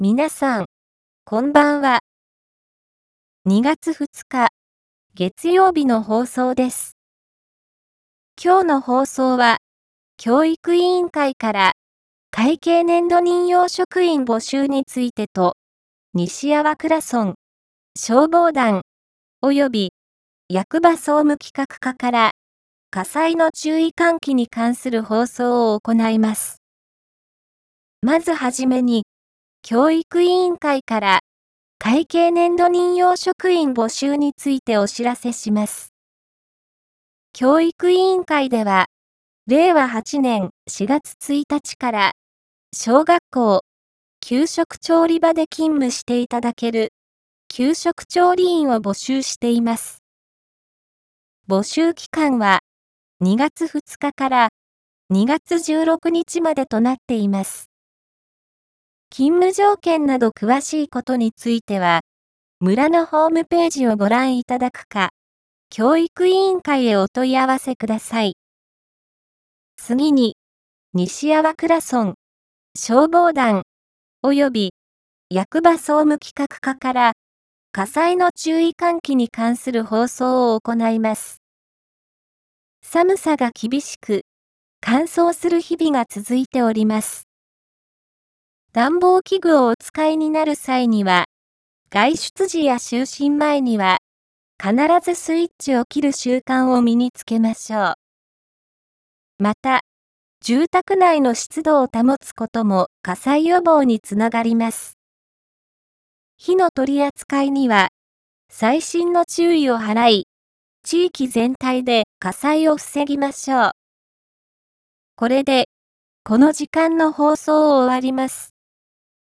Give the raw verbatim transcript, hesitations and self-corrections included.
皆さん、こんばんは。にがつふつか、月曜日の放送です。今日の放送は、教育委員会から会計年度任用職員募集についてと、西粟倉村、消防団、及び役場総務企画課から、火災の注意喚起に関する放送を行います。まずはじめに、教育委員会から、会計年度任用職員募集についてお知らせします。教育委員会では、れいわはちねんしがつついたちから、小学校、給食調理場で勤務していただける、給食調理員を募集しています。募集期間は、にがつふつかからにがつじゅうろくにちまでとなっています。勤務条件など詳しいことについては、村のホームページをご覧いただくか、教育委員会へお問い合わせください。次に、西粟倉村、消防団、及び役場総務企画課から、火災の注意喚起に関する放送を行います。寒さが厳しく、乾燥する日々が続いております。暖房器具をお使いになる際には、外出時や就寝前には、必ずスイッチを切る習慣を身につけましょう。また、住宅内の湿度を保つことも火災予防につながります。火の取り扱いには、細心の注意を払い、地域全体で火災を防ぎましょう。これで、この時間の放送を終わります。